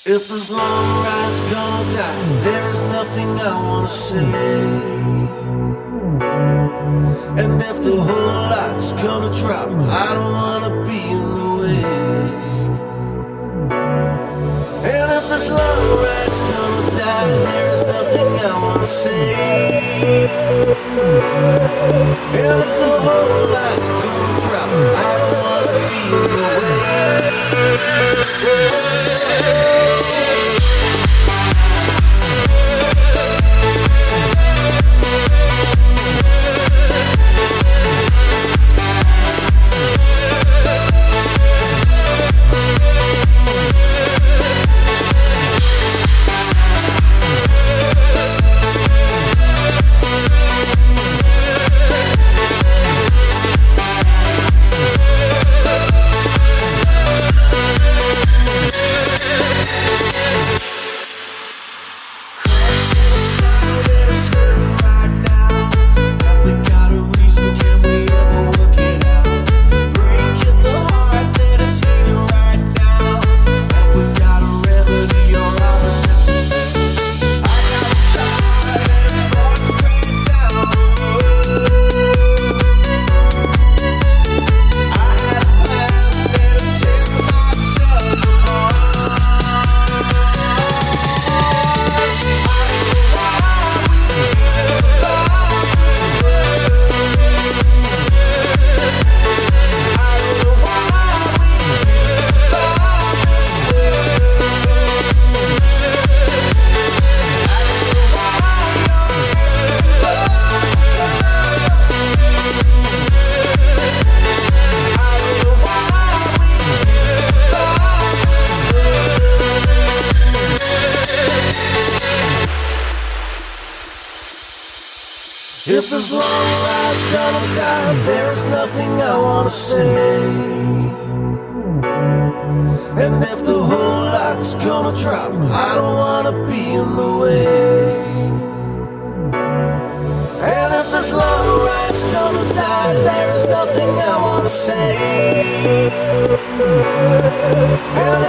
If this long ride's gonna die, there is nothing I wanna say. And if the whole lot's gonna drop, I don't wanna be in the way. And if this long ride's gonna die, there is nothing I wanna say. And if the whole lot's gonna drop, I don't wanna be in the way. If this long ride's gonna die, there's nothing I wanna say. And if the whole lot's gonna drop, I don't wanna be in the way. And if this long ride's gonna die, there is nothing I wanna say. And